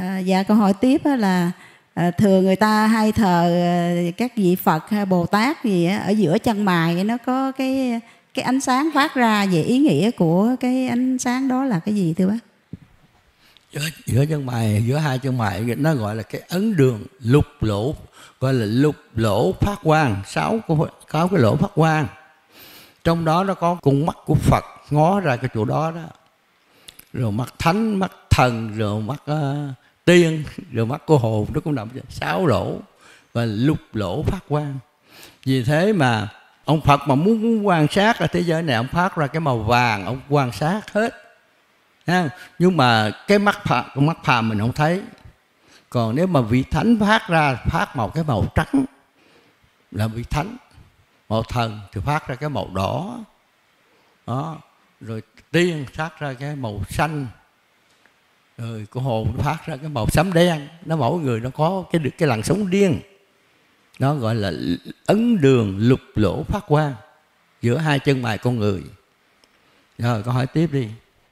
Dạ, câu hỏi tiếp là thường người ta hay thờ các vị Phật hay Bồ Tát gì ở giữa chân mày, nó có cái ánh sáng phát ra, về ý nghĩa của cái ánh sáng đó là cái gì thưa bác? Giữa chân mày, giữa hai chân mày nó gọi là cái ấn đường lục lỗ, gọi là lục lỗ phát quang, sáu cái lỗ phát quang. Trong đó nó có con mắt của Phật ngó ra cái chỗ đó đó, rồi mắt thánh, mắt thần, rồi mắt tiên, rồi mắt của hồn, nó cũng nằm sáu lỗ và lục lỗ phát quang. Vì thế mà ông Phật mà muốn quan sát ở thế giới này, ông phát ra cái màu vàng, ông quan sát hết. Nhưng mà cái con mắt phàm mình không thấy. Còn nếu mà vị thánh phát ra, phát cái màu trắng là vị thánh. Màu thần thì phát ra cái màu đỏ đó. Rồi tiên phát ra cái màu xanh, rồi cái hồn phát ra cái màu xám đen. Nó mỗi người nó có cái làn sóng riêng. Nó gọi là ấn đường lục lỗ phát quang giữa hai chân mày con người. Rồi câu hỏi tiếp đi.